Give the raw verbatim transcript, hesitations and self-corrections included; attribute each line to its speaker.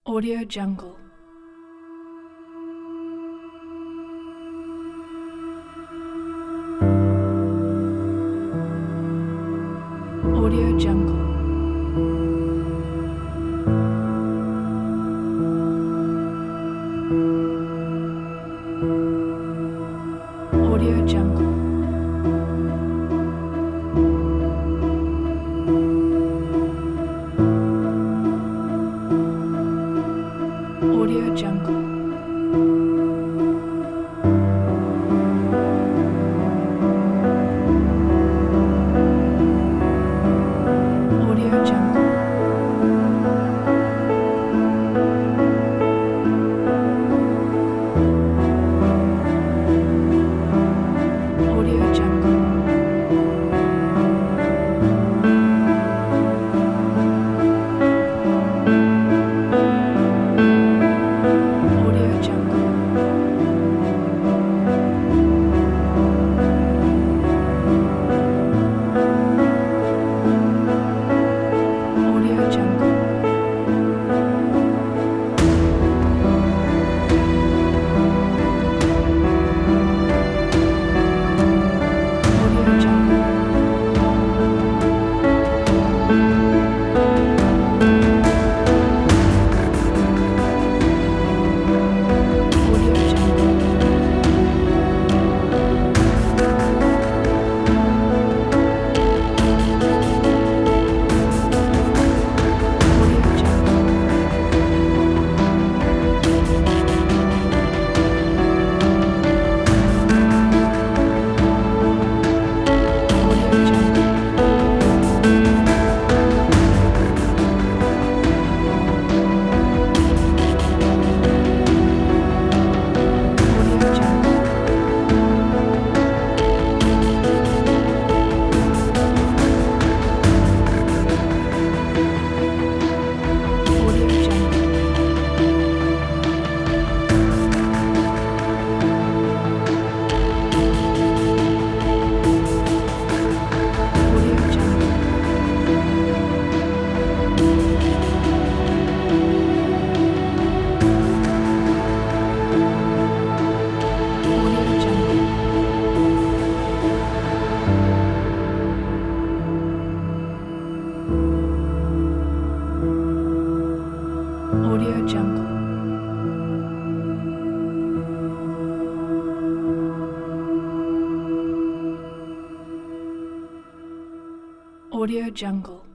Speaker 1: Audio Jungle. Audio Jungle. Audio Jungle. Audio Jungle. Audio Jungle. Audio Jungle. Audio Jungle. Audio Jungle. Audio Jungle. Audio Jungle. Audio Jungle. Audio Jungle. Audio Jungle. Audio Jungle. Audio Jungle. Audio Jungle. Audio Jungle. Audio Jungle.